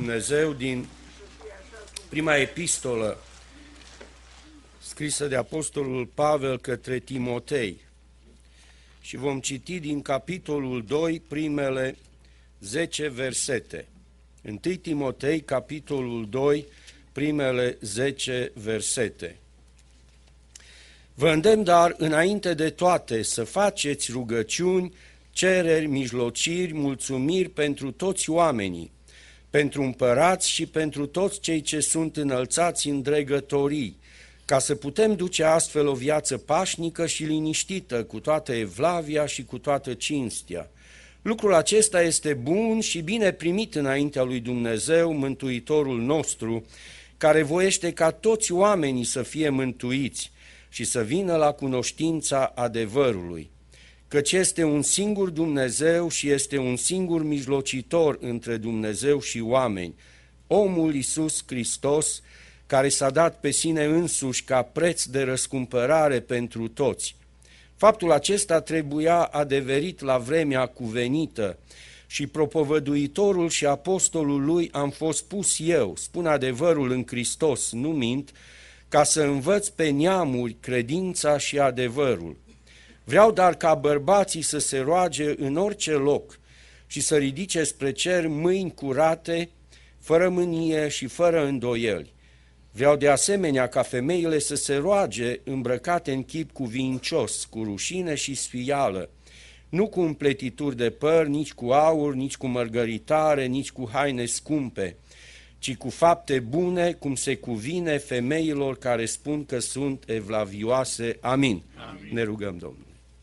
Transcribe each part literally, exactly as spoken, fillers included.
Dumnezeu din prima epistolă scrisă de Apostolul Pavel către Timotei și vom citi din capitolul doi primele zece versete. întâi Timotei, capitolul doi, primele zece versete. Vă îndemn, dar, înainte de toate, să faceți rugăciuni, cereri, mijlociri, mulțumiri pentru toți oamenii, pentru împărați și pentru toți cei ce sunt înălțați în dregătorii, ca să putem duce astfel o viață pașnică și liniștită, cu toată evlavia și cu toată cinstea. Lucrul acesta este bun și bine primit înaintea lui Dumnezeu, Mântuitorul nostru, care voiește ca toți oamenii să fie mântuiți și să vină la cunoștința adevărului, căci este un singur Dumnezeu și este un singur mijlocitor între Dumnezeu și oameni, omul Iisus Hristos, care s-a dat pe sine însuși ca preț de răscumpărare pentru toți. Faptul acesta trebuia adeverit la vremea cuvenită și propovăduitorul și apostolul lui am fost pus eu, spun adevărul în Hristos, nu mint, ca să învăț pe neamuri credința și adevărul. Vreau dar ca bărbații să se roage în orice loc și să ridice spre cer mâini curate, fără mânie și fără îndoieli. Vreau de asemenea ca femeile să se roage îmbrăcate în chip cuvincios, cu rușine și sfială, nu cu împletituri de păr, nici cu aur, nici cu mărgăritare, nici cu haine scumpe, ci cu fapte bune, cum se cuvine femeilor care spun că sunt evlavioase. Amin. Amin. Ne rugăm, Domnule.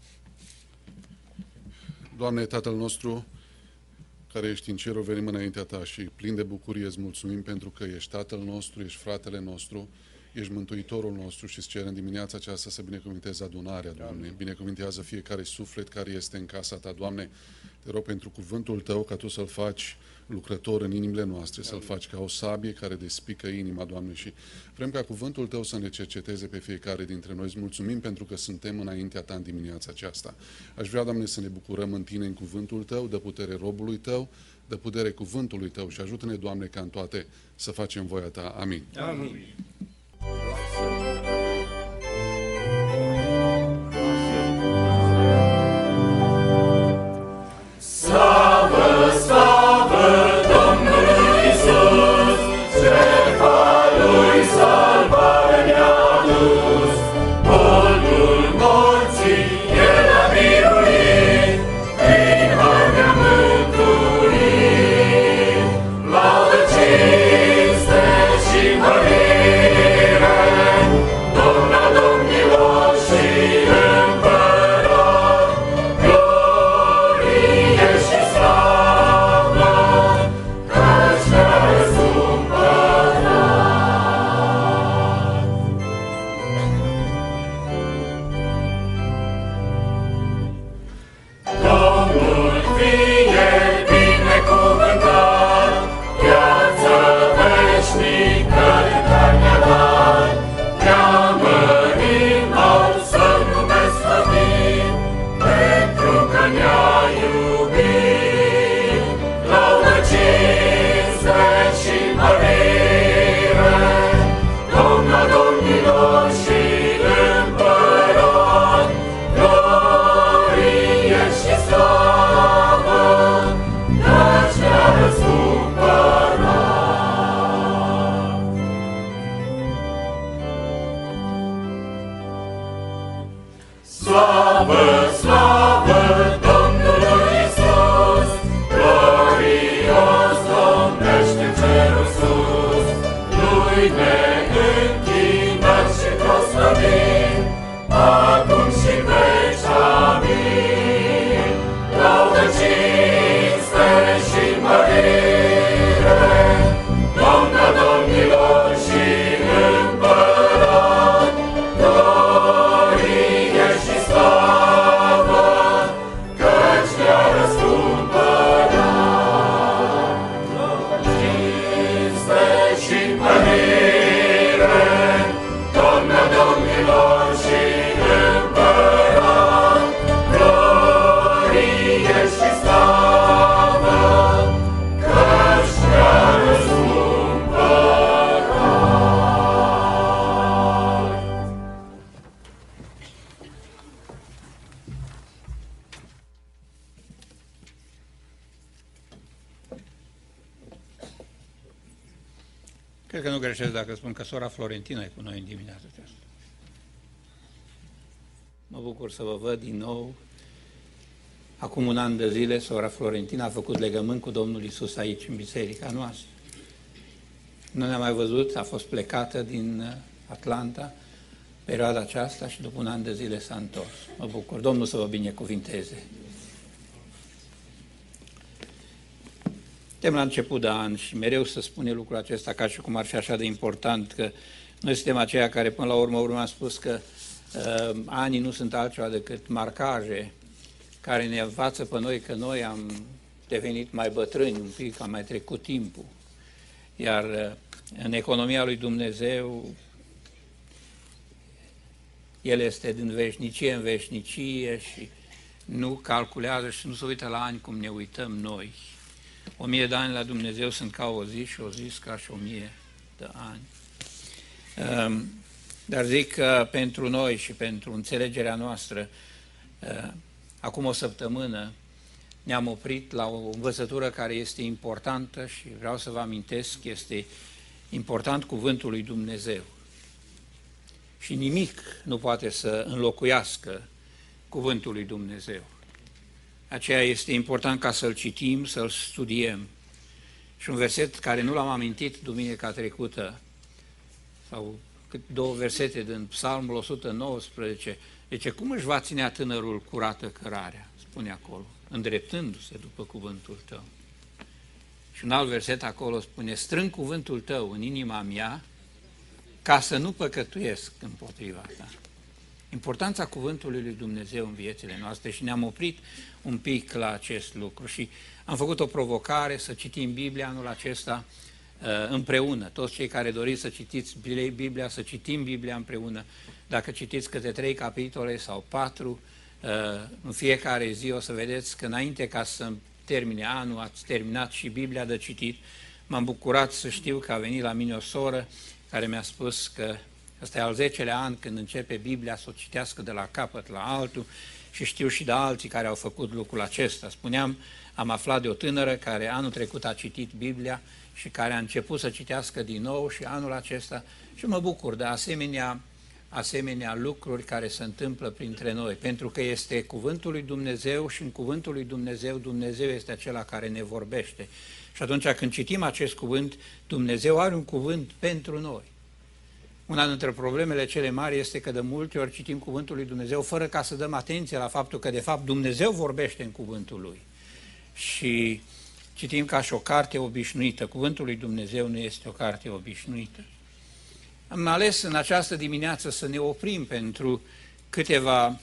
Doamne, Tatăl nostru, care ești în cerul, venim înaintea Ta și plin de bucurie îți mulțumim pentru că ești Tatăl nostru, ești fratele nostru, ești Mântuitorul nostru și îți cerem dimineața aceasta să binecuvintezi adunarea, Doamne. Amin. Binecuvintează fiecare suflet care este în casa Ta, Doamne. Te rog pentru cuvântul Tău ca Tu să-l faci lucrător în inimile noastre, să-l faci ca o sabie care despică inima, Doamne, și vrem ca cuvântul Tău să ne cerceteze pe fiecare dintre noi. Îți mulțumim pentru că suntem înaintea Ta în dimineața aceasta. Aș vrea, Doamne, să ne bucurăm în Tine, în cuvântul Tău, dă putere robului Tău, dă putere cuvântului Tău și ajută-ne, Doamne, ca în toate să facem voia Ta. Amin. Amin. Slavă, slavă Domnului Iisus, jertfa Lui salvare ne-a adus. Bolul morții El a biruit, prin har ne-a mântuit. Laudă, cinste și mărire Cred că nu greșesc dacă spun că sora Florentina e cu noi în dimineața aceasta. Mă bucur să vă văd din nou. Acum un an de zile, sora Florentina a făcut legământ cu Domnul Iisus aici, în biserica noastră. Nu ne-am mai văzut, a fost plecată din Atlanta perioada aceasta și după un an de zile s-a întors. Mă bucur. Domnul să vă binecuvinteze. Suntem la început de an și mereu se spune lucrul acesta ca și cum ar fi așa de important, că noi suntem aceia care până la urmă urmă am spus că uh, anii nu sunt altceva decât marcaje care ne învață pe noi că noi am devenit mai bătrâni un pic, am mai trecut timpul. Iar uh, în economia lui Dumnezeu, El este din veșnicie în veșnicie și nu calculează și nu se uită la ani cum ne uităm noi. O mie de ani la Dumnezeu sunt ca o zi și o zi ca și o mie de ani. Dar zic că pentru noi și pentru înțelegerea noastră, acum o săptămână ne-am oprit la o învățătură care este importantă și vreau să vă amintesc, este important cuvântul lui Dumnezeu. Și nimic nu poate să înlocuiască cuvântul lui Dumnezeu. Aceea este important ca să-l citim, să-l studiem. Și un verset care nu l-am amintit duminica trecută, sau două versete din Psalmul o sută nouăsprezece, zice, cum își va ținea tânărul curată cărarea? Spune acolo, îndreptându-se după cuvântul tău. Și un alt verset acolo spune, strâng cuvântul tău în inima mea, ca să nu păcătuiesc împotriva ta. Importanța cuvântului lui Dumnezeu în viețile noastre și ne-am oprit un pic la acest lucru și am făcut o provocare să citim Biblia anul acesta uh, împreună. Toți cei care doriți să citiți Biblia, să citim Biblia împreună. Dacă citiți câte trei capitole sau patru, uh, în fiecare zi o să vedeți că înainte ca să termine anul, ați terminat și Biblia de citit. M-am bucurat să știu că a venit la mine o soră care mi-a spus că ăsta e al zecelea an când începe Biblia să o citească de la capăt la altul și știu și de alții care au făcut lucrul acesta. Spuneam, am aflat de o tânără care anul trecut a citit Biblia și care a început să citească din nou și anul acesta și mă bucur de asemenea, asemenea lucruri care se întâmplă printre noi, pentru că este cuvântul lui Dumnezeu și în cuvântul lui Dumnezeu, Dumnezeu este acela care ne vorbește. Și atunci când citim acest cuvânt, Dumnezeu are un cuvânt pentru noi. Una dintre problemele cele mari este că de multe ori citim cuvântul lui Dumnezeu fără ca să dăm atenție la faptul că de fapt Dumnezeu vorbește în cuvântul lui. Și citim ca și o carte obișnuită. Cuvântul lui Dumnezeu nu este o carte obișnuită. Am ales în această dimineață să ne oprim pentru câteva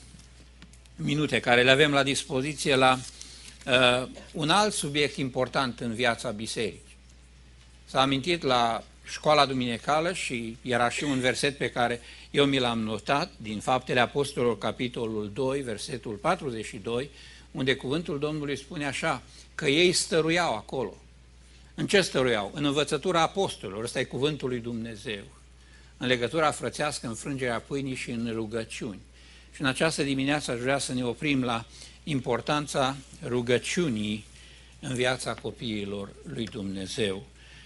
minute care le avem la dispoziție la uh, un alt subiect important în viața bisericii. S-a amintit la școala duminicală și era și un verset pe care eu mi l-am notat din Faptele Apostolilor, capitolul doi, versetul patruzeci și doi, unde cuvântul Domnului spune așa, că ei stăruiau acolo. În ce stăruiau? În învățătura apostolilor, ăsta e cuvântul lui Dumnezeu, în legătura frățească, în frângerea pâinii și în rugăciuni. Și în această dimineață aș vrea să ne oprim la importanța rugăciunii în viața copiilor lui Dumnezeu.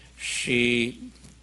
Și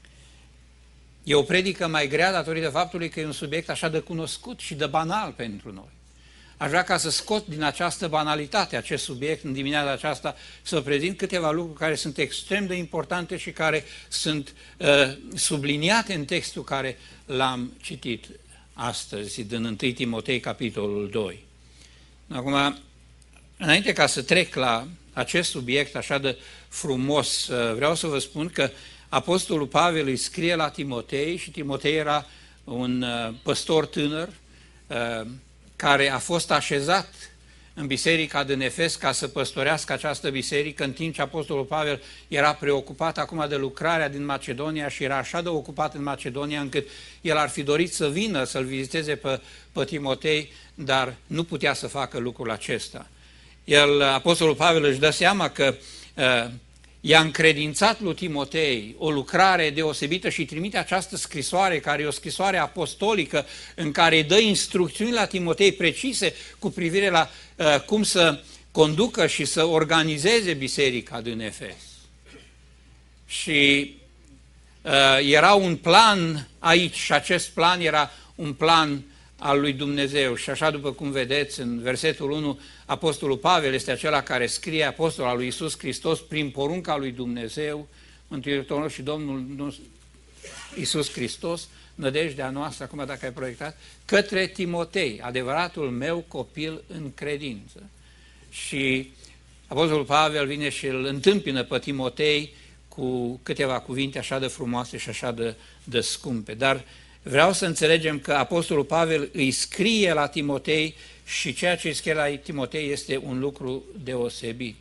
e o predică mai grea datorită faptului că e un subiect așa de cunoscut și de banal pentru noi. Aș vrea ca să scot din această banalitate acest subiect în dimineața aceasta, să prezint câteva lucruri care sunt extrem de importante și care sunt uh, subliniate în textul care l-am citit astăzi, din întâi Timotei, capitolul doi. Acum, înainte ca să trec la acest subiect așa de frumos, uh, vreau să vă spun că Apostolul Pavel îi scrie la Timotei și Timotei era un uh, păstor tânăr uh, care a fost așezat în biserica din Efes ca să păstorească această biserică, în timp ce Apostolul Pavel era preocupat acum de lucrarea din Macedonia și era așa de ocupat în Macedonia încât el ar fi dorit să vină să-l viziteze pe, pe Timotei, dar nu putea să facă lucrul acesta. El, Apostolul Pavel își dă seama că uh, i-a încredințat lui Timotei o lucrare deosebită și trimite această scrisoare, care e o scrisoare apostolică, în care îi dă instrucțiuni la Timotei precise cu privire la uh, cum să conducă și să organizeze biserica din Efes. Și era un plan aici și acest plan era un plan al lui Dumnezeu. Și așa după cum vedeți în versetul unu, Apostolul Pavel este acela care scrie, apostol al lui Iisus Hristos, prin porunca lui Dumnezeu, Mântuitorul și Domnul Iisus Hristos, nădejdea noastră, acum dacă ai proiectat, către Timotei, adevăratul meu copil în credință. Și Apostolul Pavel vine și îl întâmpină pe Timotei cu câteva cuvinte așa de frumoase și așa de, de scumpe. Dar vreau să înțelegem că Apostolul Pavel îi scrie la Timotei și ceea ce îi scrie la Timotei este un lucru deosebit.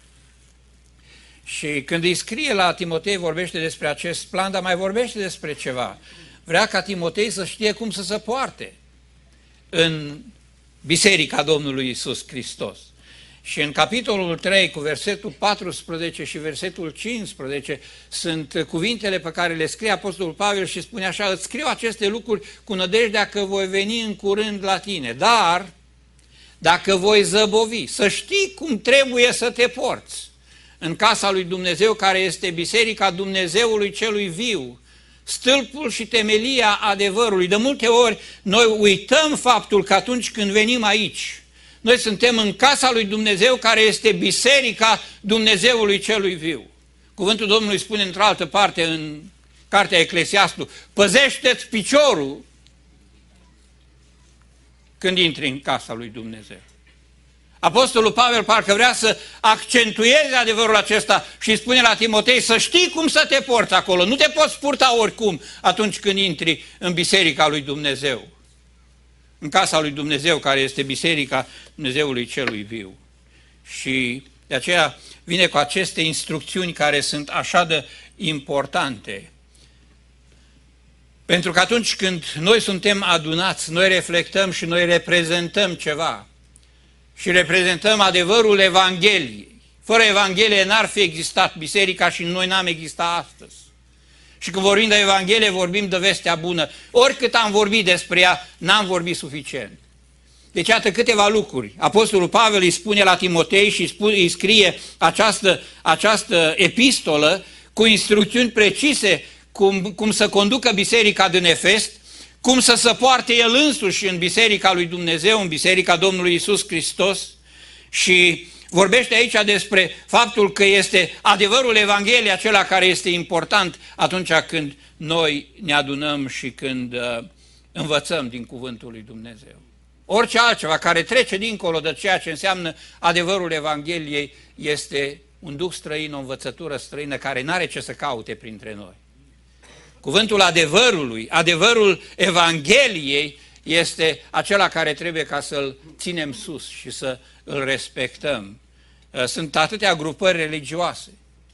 Și când îi scrie la Timotei vorbește despre acest plan, dar mai vorbește despre ceva. Vrea ca Timotei să știe cum să se poarte în Biserica Domnului Iisus Hristos. Și în capitolul trei, cu versetul paisprezece și versetul cincisprezece, sunt cuvintele pe care le scrie Apostolul Pavel și spune așa: îți scriu aceste lucruri cu nădejdea că voi veni în curând la tine, dar dacă voi zăbovi, să știi cum trebuie să te porți în casa lui Dumnezeu, care este Biserica Dumnezeului celui viu, stâlpul și temelia adevărului. De multe ori noi uităm faptul că atunci când venim aici, noi suntem în casa lui Dumnezeu, care este Biserica Dumnezeului celui viu. Cuvântul Domnului spune într-o altă parte în cartea Eclesiastul: păzește-ți piciorul când intri în casa lui Dumnezeu. Apostolul Pavel parcă vrea să accentueze adevărul acesta și spune la Timotei să știi cum să te porți acolo. Nu te poți purta oricum atunci când intri în Biserica lui Dumnezeu, în casa lui Dumnezeu, care este Biserica Dumnezeului celui viu. Și de aceea vine cu aceste instrucțiuni care sunt așa de importante. Pentru că atunci când noi suntem adunați, noi reflectăm și noi reprezentăm ceva. Și reprezentăm adevărul Evangheliei. Fără Evanghelie n-ar fi existat biserica și noi n-am existat astăzi. Și când vorbim de Evanghelie, vorbim de vestea bună. Oricât am vorbit despre ea, n-am vorbit suficient. Deci, iată câteva lucruri. Apostolul Pavel îi spune la Timotei și spune, îi scrie această, această epistolă cu instrucțiuni precise cum, cum să conducă biserica din Efes, cum să se poarte el însuși în Biserica lui Dumnezeu, în Biserica Domnului Iisus Hristos. Și vorbește aici despre faptul că este adevărul Evangheliei acela care este important atunci când noi ne adunăm și când uh, învățăm din Cuvântul lui Dumnezeu. Orice altceva care trece dincolo de ceea ce înseamnă adevărul Evangheliei este un duh străin, o învățătură străină care n-are ce să caute printre noi. Cuvântul adevărului, adevărul Evangheliei este acela care trebuie ca să-l ținem sus și să îl respectăm. Sunt atâtea grupări religioase.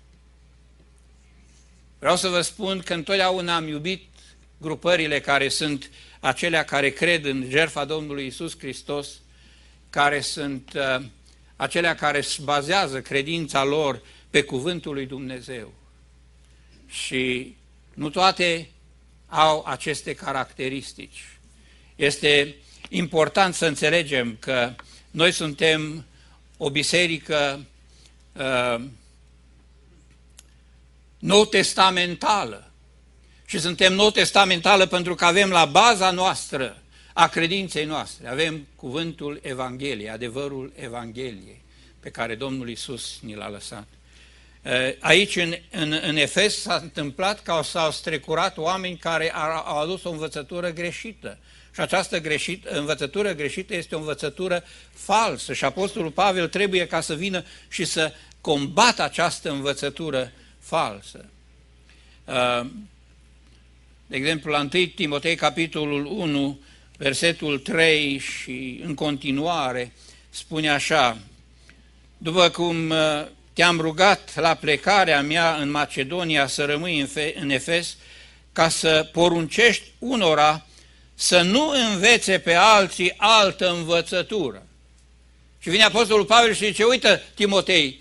Vreau să vă spun că întotdeauna am iubit grupările care sunt acelea care cred în jertfa Domnului Iisus Hristos, care sunt uh, acelea care își bazează credința lor pe cuvântul lui Dumnezeu. Și nu toate au aceste caracteristici. Este important să înțelegem că noi suntem o biserică uh, nou-testamentală și suntem nou-testamentală pentru că avem la baza noastră a credinței noastre, avem cuvântul Evangheliei, adevărul Evangheliei pe care Domnul Iisus ni l-a lăsat. Aici în, în, în Efes s-a întâmplat că s-au strecurat oameni care au adus o învățătură greșită. Și această greșit, învățătură greșită este o învățătură falsă. Și Apostolul Pavel trebuie ca să vină și să combată această învățătură falsă. De exemplu, la întâi Timotei, capitolul unu, versetul trei și în continuare, spune așa: după cum te-am rugat la plecarea mea în Macedonia să rămâi în Efes, ca să poruncești unora să nu învețe pe alții altă învățătură. Și vine Apostolul Pavel și zice: uite, Timotei,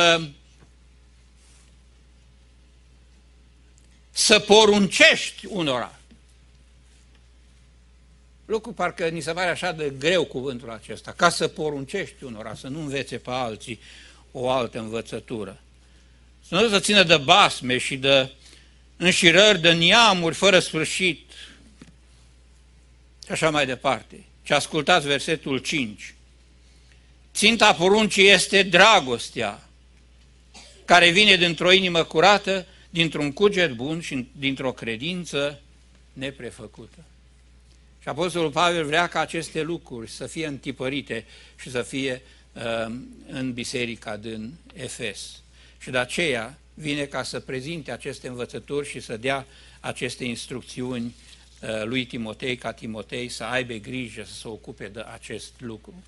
să poruncești unora. Lucru parcă ni se pare așa de greu cuvântul acesta, ca să poruncești unora, să nu învețe pe alții o altă învățătură. Să nu se țină de basme și de înșirări de neamuri fără sfârșit și așa mai departe. Și ascultați versetul cinci. Ținta poruncii este dragostea, care vine dintr-o inimă curată, dintr-un cuget bun și dintr-o credință neprefăcută. Și Apostolul Pavel vrea ca aceste lucruri să fie întipărite și să fie uh, în biserica din Efes. Și de aceea vine ca să prezinte aceste învățături și să dea aceste instrucțiuni uh, lui Timotei, ca Timotei să aibă grijă să se ocupe de acest lucru.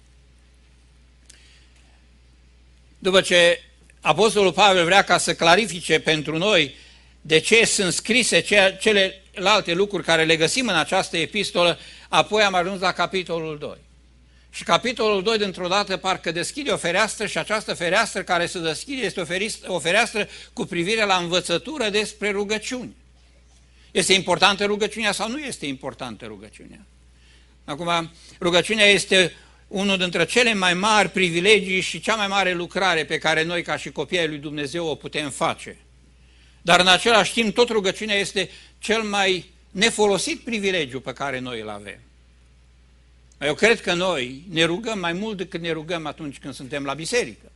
După ce Apostolul Pavel vrea ca să clarifice pentru noi de ce sunt scrise celelalte lucruri care le găsim în această epistolă, apoi am ajuns la capitolul doi. Și capitolul doi, dintr-o dată, parcă deschide o fereastră și această fereastră care se deschide este o fereastră cu privire la învățătură despre rugăciuni. Este importantă rugăciunea sau nu este importantă rugăciunea? Acum, rugăciunea este unul dintre cele mai mari privilegii și cea mai mare lucrare pe care noi, ca și copii ai lui Dumnezeu, o putem face. Dar în același timp, tot rugăciunea este cel mai nefolosit privilegiu pe care noi îl avem. Eu cred că noi ne rugăm mai mult decât ne rugăm atunci când suntem la biserică.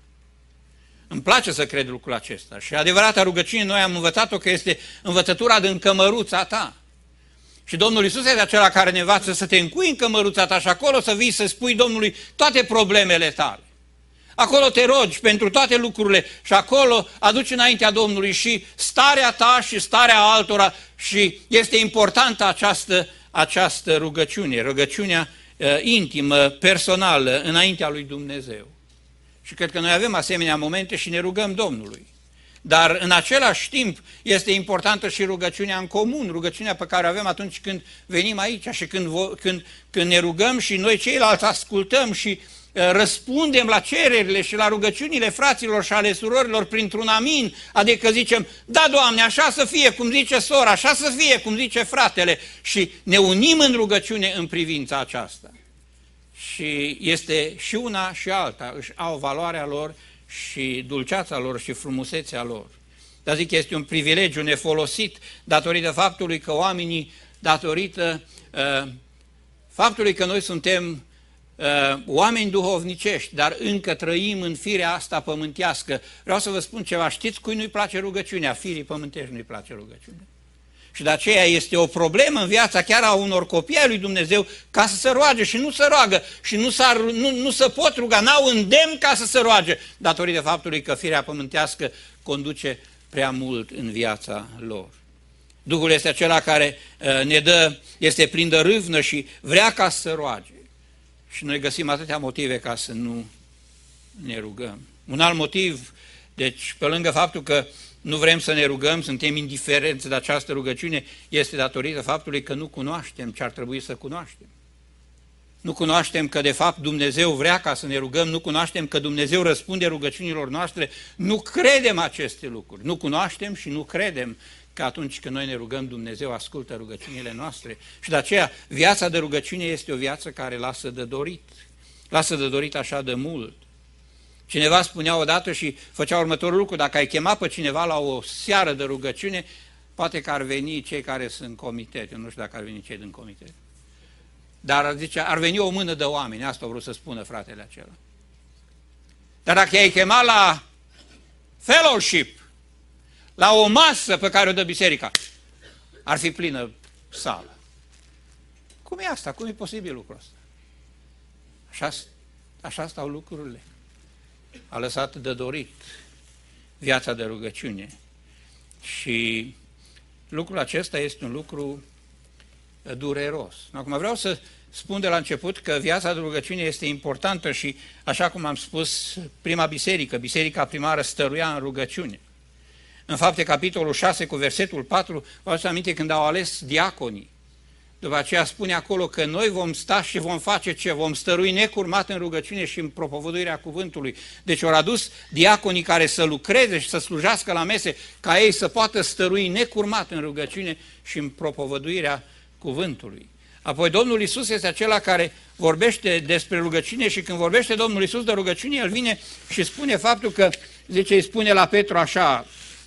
Îmi place să cred lucrul acesta. Și adevărata rugăciune, noi am învățat-o că este învățătura din cămăruța ta. Și Domnul Iisus este acela care ne învață să te încui în cămăruța ta și acolo să vii să spui Domnului toate problemele tale. Acolo te rogi pentru toate lucrurile și acolo aduci înaintea Domnului și starea ta și starea altora și este importantă această, această rugăciune, rugăciunea uh, intimă, personală, înaintea lui Dumnezeu. Și cred că noi avem asemenea momente și ne rugăm Domnului. Dar în același timp este importantă și rugăciunea în comun, rugăciunea pe care o avem atunci când venim aici și când, când, când ne rugăm și noi ceilalți ascultăm și răspundem la cererile și la rugăciunile fraților și ale surorilor printr-un amin, adică zicem, da, Doamne, așa să fie, cum zice sora, așa să fie, cum zice fratele, și ne unim în rugăciune în privința aceasta. Și este și una și alta, își au valoarea lor și dulceața lor și frumusețea lor. Dar zic, este un privilegiu nefolosit datorită faptului că oamenii, datorită uh, faptului că noi suntem Uh, oameni duhovnicești, dar încă trăim în firea asta pământească. Vreau să vă spun ceva, știți cui nu-i place rugăciunea? Firii pământești nu-i place rugăciunea. Și de aceea este o problemă în viața chiar a unor copii ai lui Dumnezeu ca să se roage și nu se roagă și nu, nu, nu se pot ruga, n-au îndemn ca să se roage, datorită faptului că firea pământească conduce prea mult în viața lor. Duhul este acela care uh, ne dă, este plin de râvnă și vrea ca să se roage. Și noi găsim atâtea motive ca să nu ne rugăm. Un alt motiv, deci pe lângă faptul că nu vrem să ne rugăm, suntem indiferenți de această rugăciune, este datorită faptului că nu cunoaștem ce ar trebui să cunoaștem. Nu cunoaștem că de fapt Dumnezeu vrea ca să ne rugăm, nu cunoaștem că Dumnezeu răspunde rugăciunilor noastre, nu credem aceste lucruri, nu cunoaștem și nu credem că atunci când noi ne rugăm, Dumnezeu ascultă rugăciunile noastre. Și de aceea viața de rugăciune este o viață care lasă de dorit. Lasă de dorit așa de mult. Cineva spunea odată și făcea următorul lucru, dacă ai chema pe cineva la o seară de rugăciune, poate că ar veni cei care sunt în comitet. Eu nu știu dacă ar veni cei din comitet. Dar zice, ar veni o mână de oameni, asta a vrut să spună fratele acela. Dar dacă ai chema la fellowship, la o masă pe care o dă biserica, ar fi plină sală. Cum e asta? Cum e posibil lucrul ăsta? Așa, așa stau lucrurile. A lăsat de dorit viața de rugăciune. Și lucrul acesta este un lucru dureros. Acum vreau să spun de la început că viața de rugăciune este importantă și, așa cum am spus, prima biserică, biserica primară stăruia în rugăciune. În Fapte, capitolul șase, cu versetul patru, vă aduceți aminte când au ales diaconii. După aceea spune acolo că noi vom sta și vom face ce? Vom stărui necurmat în rugăciune și în propovăduirea cuvântului. Deci au adus diaconii care să lucreze și să slujească la mese, ca ei să poată stărui necurmat în rugăciune și în propovăduirea cuvântului. Apoi Domnul Iisus este acela care vorbește despre rugăciune și când vorbește Domnul Iisus de rugăciune, El vine și spune faptul că, zice, îi spune la Petru așa,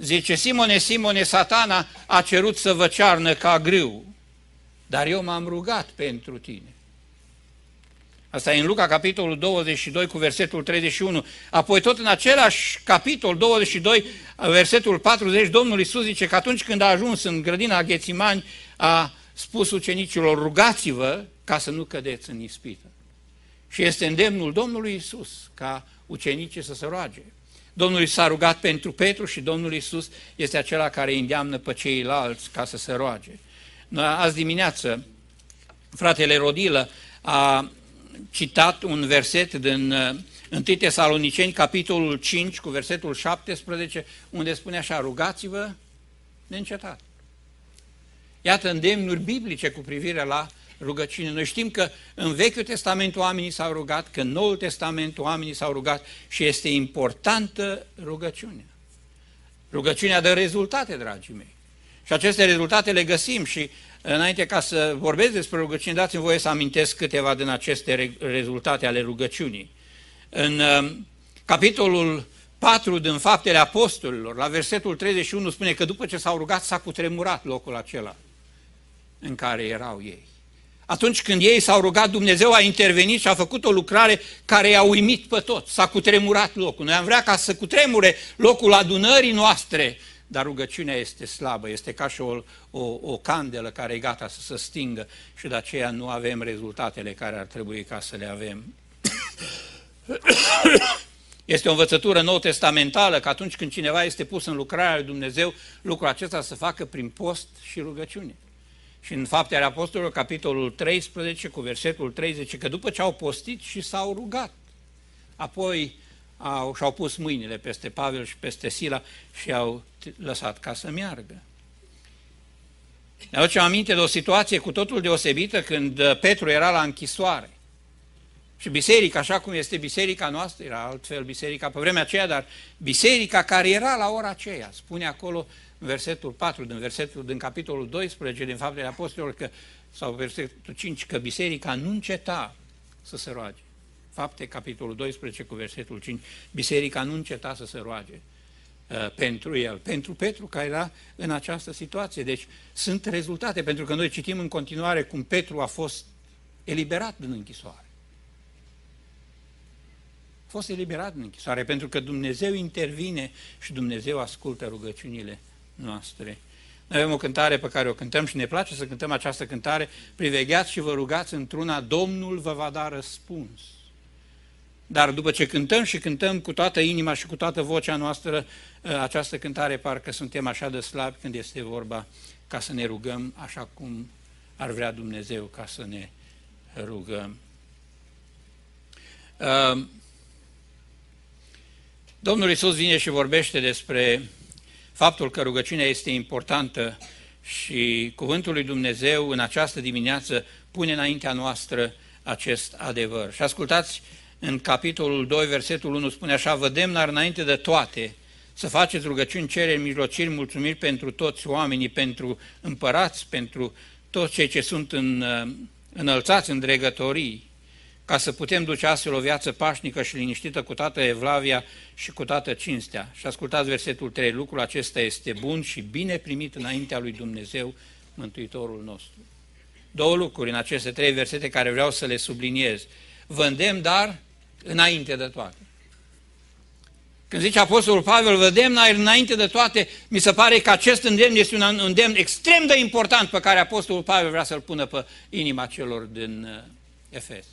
Zice, Simone, Simone, Satana a cerut să vă cearnă ca grâu, dar eu m-am rugat pentru tine. Asta e în Luca, capitolul douăzeci și doi, cu versetul treizeci și unu. Apoi tot în același capitol, douăzeci și doi, versetul patruzeci, Domnul Iisus zice că atunci când a ajuns în grădina Ghețimani, a spus ucenicilor, rugați-vă ca să nu cădeți în ispită. Și este îndemnul Domnului Iisus ca ucenicii să se roage. Domnul s-a rugat pentru Petru și Domnul Iisus este acela care îi îndeamnă pe ceilalți ca să se roage. Azi dimineață, fratele Rodilă a citat un verset din întâi Tesaloniceni, capitolul cinci, cu versetul șaptesprezece, unde spune așa, rugați-vă neîncetat. Iată îndemnuri biblice cu privire la rugăciune. Noi știm că în Vechiul Testament oamenii s-au rugat, că în Noul Testament oamenii s-au rugat și este importantă rugăciunea. Rugăciunea dă rezultate, dragii mei. Și aceste rezultate le găsim și înainte ca să vorbesc despre rugăciune, dați-mi voie să amintesc câteva din aceste rezultate ale rugăciunii. În uh, capitolul patru din Faptele Apostolilor, la versetul treizeci și unu, spune că după ce s-au rugat s-a cutremurat locul acela în care erau ei. Atunci când ei s-au rugat, Dumnezeu a intervenit și a făcut o lucrare care i-a uimit pe toți. S-a cutremurat locul. Noi am vrea ca să cutremure locul adunării noastre, dar rugăciunea este slabă, este ca și o, o, o candelă care e gata să se stingă și de aceea nu avem rezultatele care ar trebui ca să le avem. Este o învățătură nou-testamentală că atunci când cineva este pus în lucrarea lui Dumnezeu, lucrul acesta se facă prin post și rugăciune. Și în Faptele Apostolilor, capitolul treisprezece, cu versetul treizeci, că după ce au postit și s-au rugat, apoi au, și-au pus mâinile peste Pavel și peste Sila și au lăsat ca să meargă. Ne aducem aminte de o situație cu totul deosebită când Petru era la închisoare. Și biserica, așa cum este biserica noastră, era altfel biserica pe vremea aceea, dar biserica care era la ora aceea, spune acolo în versetul patru, din versetul din capitolul doisprezece din Faptele Apostolilor, că, sau versetul cinci, că biserica nu înceta să se roage. Fapte, capitolul doisprezece cu versetul cinci, biserica nu înceta să se roage uh, pentru el, pentru Petru care era în această situație. Deci sunt rezultate, pentru că noi citim în continuare cum Petru a fost eliberat din închisoare. A fost eliberat din închisoare, pentru că Dumnezeu intervine și Dumnezeu ascultă rugăciunile noastre. Noi avem o cântare pe care o cântăm și ne place să cântăm această cântare, privegheați și vă rugați într-una, Domnul vă va da răspuns. Dar după ce cântăm și cântăm cu toată inima și cu toată vocea noastră această cântare, parcă suntem așa de slabi când este vorba ca să ne rugăm așa cum ar vrea Dumnezeu ca să ne rugăm. Domnul Iisus vine și vorbește despre faptul că rugăciunea este importantă și cuvântul lui Dumnezeu în această dimineață pune înaintea noastră acest adevăr. Și ascultați, în capitolul doi, versetul unu, spune așa, vă demn înainte de toate să faceți rugăciuni, cereri, mijlociri, mulțumiri pentru toți oamenii, pentru împărați, pentru toți cei ce sunt în, înălțați în dregătorii, ca să putem duce astfel o viață pașnică și liniștită cu toată evlavia și cu toată cinstea. Și ascultați versetul trei, lucrul acesta este bun și bine primit înaintea lui Dumnezeu, Mântuitorul nostru. Două lucruri în aceste trei versete care vreau să le subliniez. Vă îndemn, dar înainte de toate. Când zice Apostolul Pavel, vă îndemn înainte de toate, mi se pare că acest îndemn este un îndemn extrem de important pe care Apostolul Pavel vrea să-l pună pe inima celor din Efes.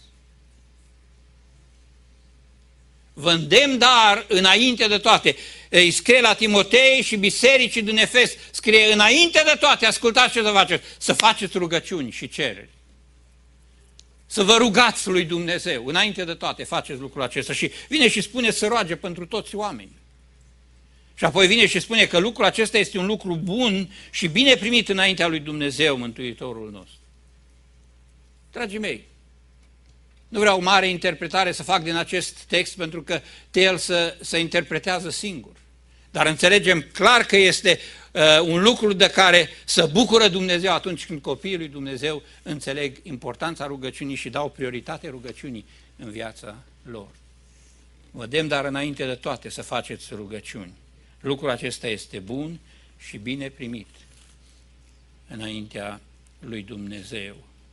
Vă îndemn, dar înainte de toate. Îi scrie la Timotei și bisericii din Efes, scrie înainte de toate, ascultați ce să faceți, să faceți rugăciuni și cereri. Să vă rugați lui Dumnezeu, înainte de toate faceți lucrul acesta. Și vine și spune să roage pentru toți oamenii. Și apoi vine și spune că lucrul acesta este un lucru bun și bine primit înaintea lui Dumnezeu, Mântuitorul nostru. Dragii mei, nu vreau o mare interpretare să fac din acest text, pentru că el să, să interpretează singur. Dar înțelegem clar că este uh, un lucru de care să bucură Dumnezeu atunci când copiii lui Dumnezeu înțeleg importanța rugăciunii și dau prioritate rugăciunii în viața lor. Vă demn, dar înainte de toate să faceți rugăciuni. lucrul acesta este bun și bine primit înaintea lui Dumnezeu.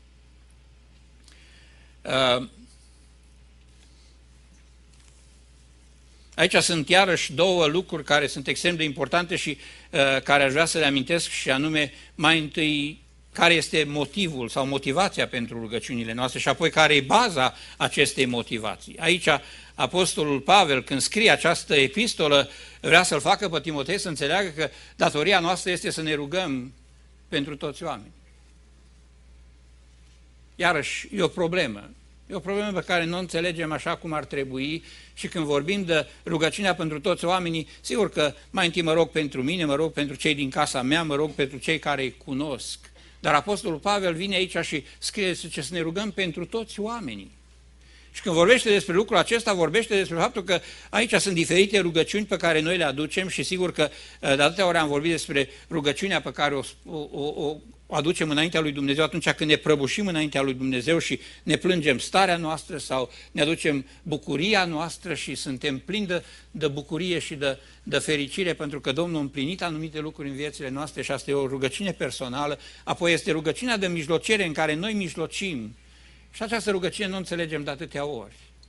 Aici sunt iarăși două lucruri care sunt extrem de importante și uh, care aș vrea să le amintesc, și anume, mai întâi, care este motivul sau motivația pentru rugăciunile noastre și apoi care e baza acestei motivații. Aici Apostolul Pavel, când scrie această epistolă, vrea să-l facă pe Timotei să înțeleagă că datoria noastră este să ne rugăm pentru toți oamenii. Iarăși, e o problemă. E o problemă pe care nu o înțelegem așa cum ar trebui și când vorbim de rugăciunea pentru toți oamenii, sigur că mai întâi mă rog pentru mine, mă rog pentru cei din casa mea, mă rog pentru cei care îi cunosc. Dar Apostolul Pavel vine aici și scrie zice, să ne rugăm pentru toți oamenii. Și când vorbește despre lucrul acesta, vorbește despre faptul că aici sunt diferite rugăciuni pe care noi le aducem și sigur că de atâtea ori am vorbit despre rugăciunea pe care o, o, o, o aducem înaintea lui Dumnezeu atunci când ne prăbușim înaintea lui Dumnezeu și ne plângem starea noastră sau ne aducem bucuria noastră și suntem plini de, de bucurie și de, de fericire pentru că Domnul a împlinit anumite lucruri în viețile noastre și asta e o rugăciune personală. Apoi este rugăciunea de mijlocire în care noi mijlocim. Și această rugăciune nu înțelegem de atâtea ori.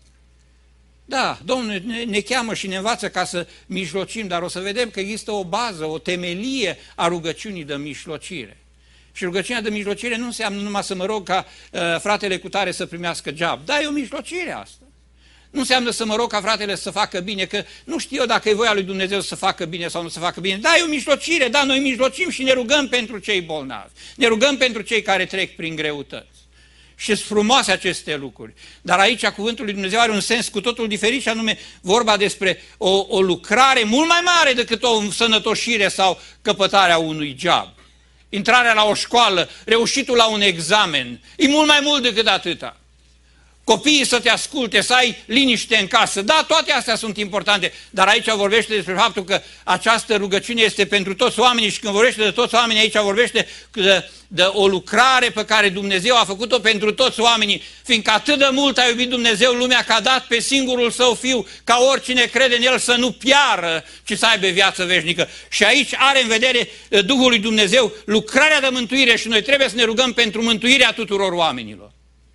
Da, Domnul ne, ne cheamă și ne învață ca să mijlocim, dar o să vedem că există o bază, o temelie a rugăciunii de mijlocire. Și rugăciunea de mijlocire nu înseamnă numai să mă rog ca uh, fratele cu tare să primească job. Da, e o mijlocire asta. Nu înseamnă să mă rog ca fratele să facă bine, că nu știu eu dacă e voia lui Dumnezeu să facă bine sau nu să facă bine. Da, e o mijlocire, da, noi mijlocim și ne rugăm pentru cei bolnavi. Ne rugăm pentru cei care trec prin greutăți. Și sunt frumoase aceste lucruri. Dar aici cuvântul lui Dumnezeu are un sens cu totul diferit și anume vorba despre o, o lucrare mult mai mare decât o însănătoșire sau căpătarea unui job. Intrarea la o școală, reușitul la un examen, e mult mai mult decât atâta. Copiii să te asculte, să ai liniște în casă. Da, toate astea sunt importante, dar aici vorbește despre faptul că această rugăciune este pentru toți oamenii și când vorbește de toți oamenii, aici vorbește de, de o lucrare pe care Dumnezeu a făcut-o pentru toți oamenii, fiindcă atât de mult a iubit Dumnezeu lumea că a dat pe singurul Său Fiu, ca oricine crede în El să nu piară, ci să aibă viață veșnică. Și aici are în vedere Duhul lui Dumnezeu lucrarea de mântuire și noi trebuie să ne rugăm pentru mântuirea tuturor oamenilor.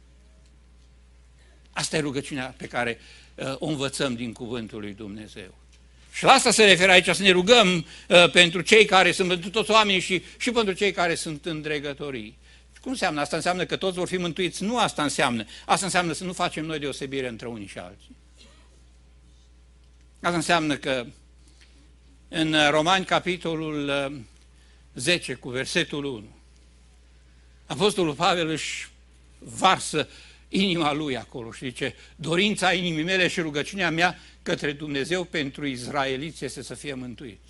Asta e rugăciunea pe care uh, o învățăm din cuvântul lui Dumnezeu. Și la asta se referă aici, să ne rugăm uh, pentru cei care sunt, pentru toți oamenii și, și pentru cei care sunt în dregătorii. Cum înseamnă? Asta înseamnă că toți vor fi mântuiți? Nu asta înseamnă. Asta înseamnă să nu facem noi deosebire între unii și alții. Asta înseamnă că în Romani, capitolul zece, cu versetul unu, Apostolul Pavel își varsă inima lui acolo și zice, dorința inimii mele și rugăciunea mea către Dumnezeu pentru izraeliți este să fie mântuiți.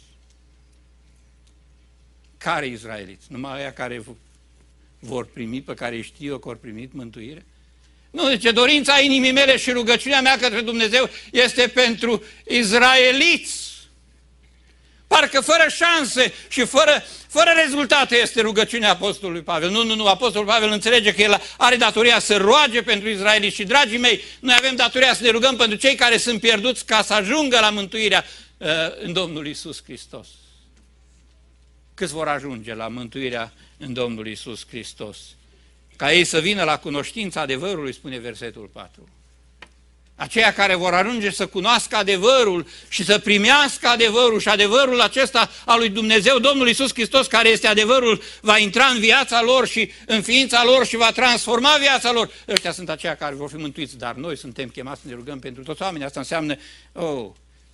Care izraeliți? Numai aia care vor primi, pe care știu eu că vor primit mântuire? Nu, zice, dorința inimii mele și rugăciunea mea către Dumnezeu este pentru izraeliți. Parcă fără șanse și fără, fără rezultate este rugăciunea Apostolului Pavel. Nu, nu, nu, Apostolul Pavel înțelege că el are datoria să roage pentru izraeliți și, dragii mei, noi avem datoria să ne rugăm pentru cei care sunt pierduți ca să ajungă la mântuirea uh, în Domnul Iisus Hristos. Câți vor ajunge la mântuirea în Domnul Iisus Hristos? Ca ei să vină la cunoștința adevărului, spune versetul patru. Aceia care vor ajunge să cunoască adevărul și să primească adevărul și adevărul acesta al lui Dumnezeu, Domnul Iisus Hristos, care este adevărul, va intra în viața lor și în ființa lor și va transforma viața lor. Ăștia sunt aceia care vor fi mântuiți, dar noi suntem chemați să ne rugăm pentru toți oamenii. Asta înseamnă, oh,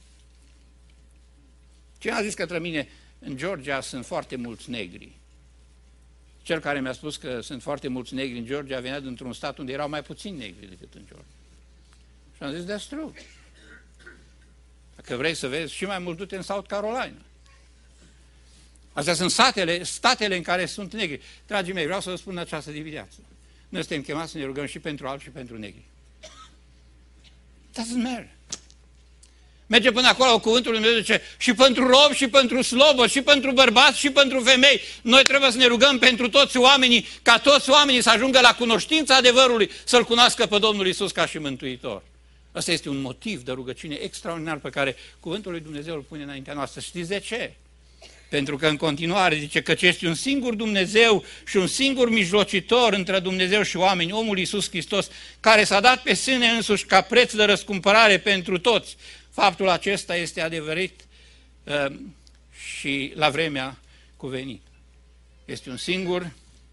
cine a zis către mine, în Georgia sunt foarte mulți negri. Cel care mi-a spus că sunt foarte mulți negri în Georgia venea dintr-un stat unde erau mai puțini negri decât în Georgia. Și am zis, that's true. Dacă vrei să vezi, și mai mult du-te în South Carolina. Astea sunt statele, statele în care sunt negri. Dragii mei, vreau să vă spun în această dimineață. Noi suntem chemați să ne rugăm și pentru albi și pentru negri. Doesn't matter. Merge până acolo, cuvântul lui Dumnezeu zice, și pentru rob, și pentru slobă, și pentru bărbați, și pentru femei. Noi trebuie să ne rugăm pentru toți oamenii, ca toți oamenii să ajungă la cunoștința adevărului, să-L cunoască pe Domnul Iisus ca și Mântuitor. Ăsta este un motiv de rugăciune extraordinar pe care cuvântul lui Dumnezeu îl pune înaintea noastră. Știți de ce? Pentru că în continuare zice că este un singur Dumnezeu și un singur mijlocitor între Dumnezeu și oameni, omul Iisus Hristos, care s-a dat pe sine însuși ca preț de răscumpărare pentru toți. Faptul acesta este adevărat uh, și la vremea cuvenită. Este un singur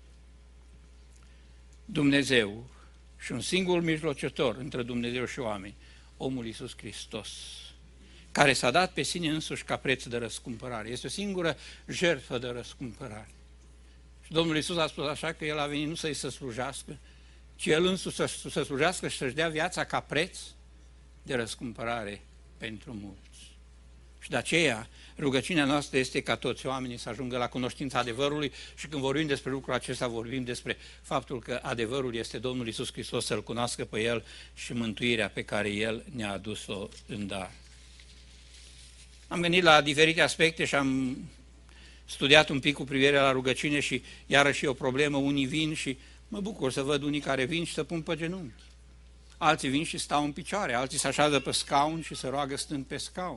Dumnezeu și un singur mijlocitor între Dumnezeu și oameni, omul Iisus Hristos, care s-a dat pe sine însuși ca preț de răscumpărare. Este o singură jertfă de răscumpărare. Și Domnul Iisus a spus așa că El a venit nu să-i să slujească, ci El însuși să, să slujească și să-și dea viața ca preț de răscumpărare pentru mulți. Și de aceea rugăciunea noastră este ca toți oamenii să ajungă la cunoștința adevărului și când vorbim despre lucrul acesta, vorbim despre faptul că adevărul este Domnul Iisus Hristos, să-L cunoască pe El și mântuirea pe care El ne-a adus-o în dar. Am gândit la diferite aspecte și am studiat un pic cu privire la rugăciune și iarăși e o problemă, unii vin și mă bucur să văd unii care vin și să pun pe genunchi. Alții vin și stau în picioare, alții se așează pe scaun și se roagă stând pe scaun.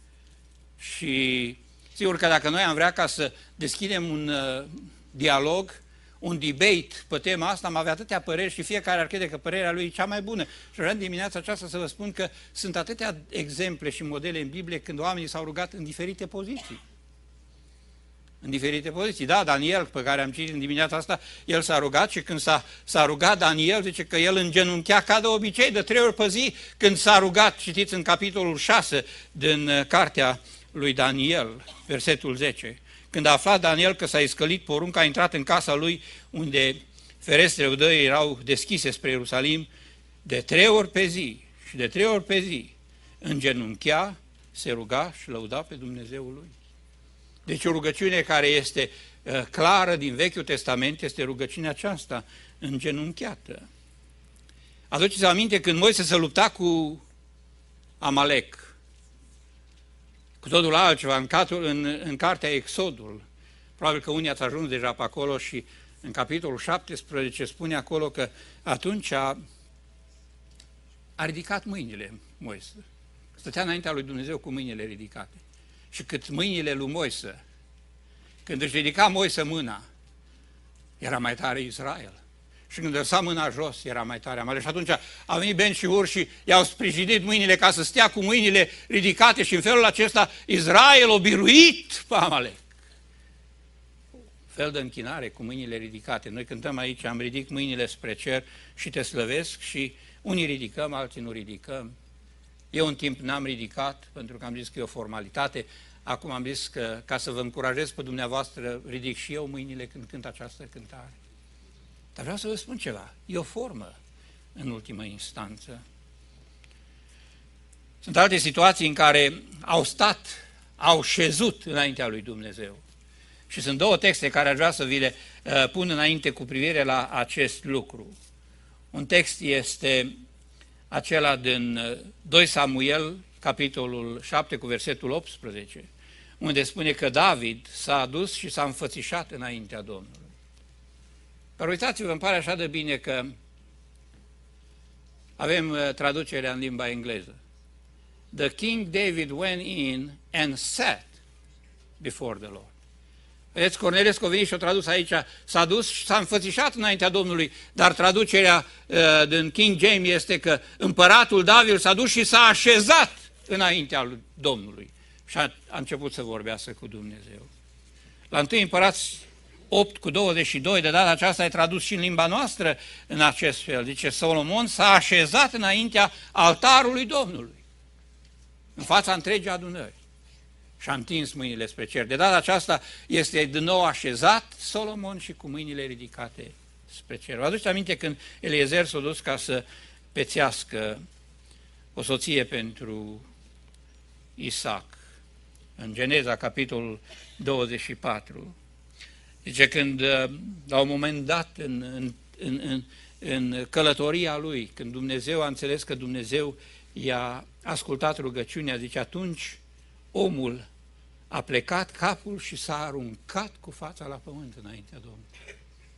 Și sigur că dacă noi am vrea ca să deschidem un uh, dialog, un debate pe tema asta, am avea atâtea păreri și fiecare ar crede că părerea lui e cea mai bună. Și vreau în dimineața aceasta să vă spun că sunt atâtea exemple și modele în Biblie când oamenii s-au rugat în diferite poziții. În diferite poziții. Da, Daniel, pe care am citit în dimineața asta, el s-a rugat și când s-a rugat Daniel, zice că el îngenunchea ca de obicei, de trei ori pe zi, când s-a rugat, citiți în capitolul șase din cartea lui Daniel, versetul zece. Când a aflat Daniel că s-a iscălit porunca, a intrat în casa lui, unde ferestrele odăii erau deschise spre Ierusalim, de trei ori pe zi și de trei ori pe zi îngenunchea, se ruga și lăuda pe Dumnezeul lui. Deci o rugăciune care este uh, clară din Vechiul Testament este rugăciunea aceasta, îngenunchiată. Aduceți aminte când Moise se lupta cu Amalek, cu totul altceva, în, catul, în, în cartea Exodul. Probabil că unii ați ajuns deja pe acolo și în capitolul șaptesprezece spune acolo că atunci a, a ridicat mâinile Moise. Stătea înaintea lui Dumnezeu cu mâinile ridicate. Și cât mâinile lui Moise, când își ridica Moise mâna, era mai tare Israel. Și când lăsa mâna jos, era mai tare Amalek. Și atunci a venit Ben și Ur și i-au sprijinit mâinile ca să stea cu mâinile ridicate și în felul acesta Israel a biruit pe Amalek. Fel de închinare cu mâinile ridicate. Noi cântăm aici, am ridic mâinile spre cer și te slăvesc și unii ridicăm, alții nu ridicăm. Eu în timp n-am ridicat, pentru că am zis că e o formalitate. Acum am zis că ca să vă încurajez pe dumneavoastră, ridic și eu mâinile când cânt această cântare. Dar vreau să vă spun ceva, e o formă în ultimă instanță. Sunt alte situații în care au stat, au șezut înaintea lui Dumnezeu. Și sunt două texte care aș vrea să vi le uh, pun înainte cu privire la acest lucru. Un text este acela din doi Samuel, capitolul șapte, cu versetul optsprezece, unde spune că David s-a adus și s-a înfățișat înaintea Domnului. Dar uitați-vă, îmi pare așa de bine că avem traducerea în limba engleză. The King David went in and sat before the Lord. Vedeți, Corneliescu a venit și a tradus aici, s-a dus și s-a înfățișat înaintea Domnului, dar traducerea uh, din King James este că împăratul David s-a dus și s-a așezat înaintea lui Domnului și a, a început să vorbească cu Dumnezeu. La întâi Împărați opt cu douăzeci și doi, de data aceasta e tradus și în limba noastră în acest fel. Zice, Solomon s-a așezat înaintea altarului Domnului, în fața întregii adunări. Și a întins mâinile spre cer. De data aceasta este din nou așezat Solomon și cu mâinile ridicate spre cer. Vă aduceți aminte când Eliezer s-a dus ca să pețească o soție pentru Isaac. În Geneza, capitolul douăzeci și patru. Zice, când la un moment dat în, în, în, în, în călătoria lui, când Dumnezeu a înțeles că Dumnezeu i-a ascultat rugăciunea, zice, atunci omul a plecat capul și s-a aruncat cu fața la pământ înaintea Domnului.